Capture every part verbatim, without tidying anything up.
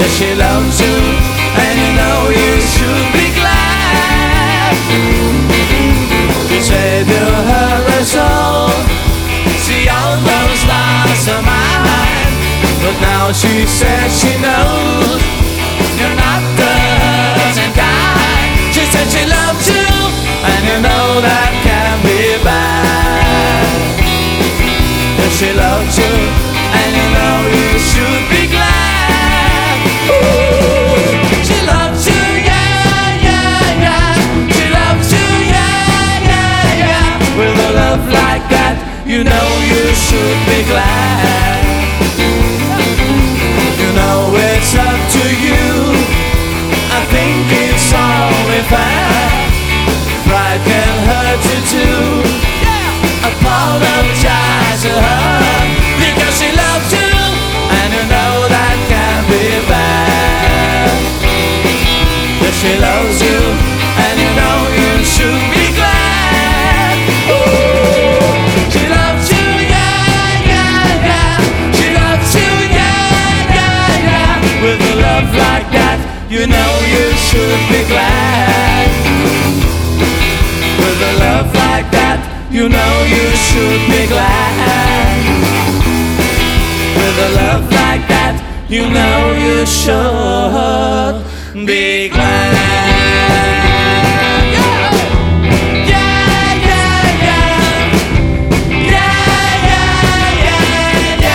that she loves you, and you know you should be glad. You said to her as all, she almost lost her mind, but now she says she knows you're not the hurting kind. She said she loves you, and you know that can be bad. That she loves you, and you know you should be glad. Ooh, she loves you, yeah, yeah, yeah. She loves you, yeah, yeah, yeah. With a love like that, you know you should be glad. You know it's up to you. I think it's only fair. Pride can hurt you too. Apologize to her, because she loves you, and you know that can be bad. That she loves you, and you know you should be glad. Ooh, she loves you, yeah, yeah, yeah. She loves you, yeah, yeah, yeah. With a love like that, you know you should be glad. With a love like that, you know you should be glad. With a love like that, you know you should be glad. Yeah, yeah, yeah, yeah. Yeah, yeah, yeah,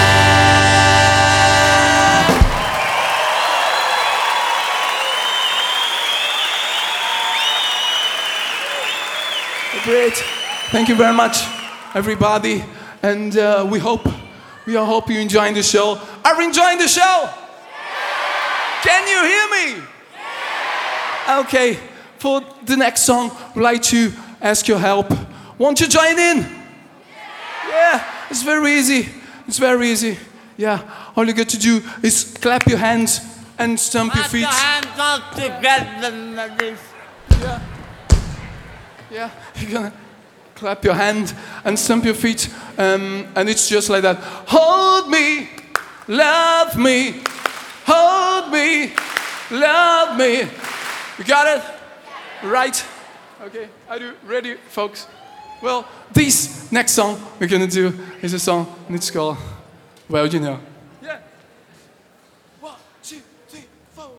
yeah. Great. Thank you very much, everybody, and uh, we hope, we all hope you enjoying the show. Are you enjoying the show? Yeah. Can you hear me? Yeah. Okay, for the next song, I'd like to ask your help. Won't you join in? Yeah. Yeah, it's very easy. It's very easy. Yeah, all you got to do is clap your hands and stomp your feet. Put your hands up together like this. Yeah. Yeah, you're gonna clap your hand and stamp your feet, um, and it's just like that. Hold me, love me, hold me, love me. You got it? Right? Okay, are you ready, folks? Well, this next song we're gonna do is a song, and it's called Well You Know.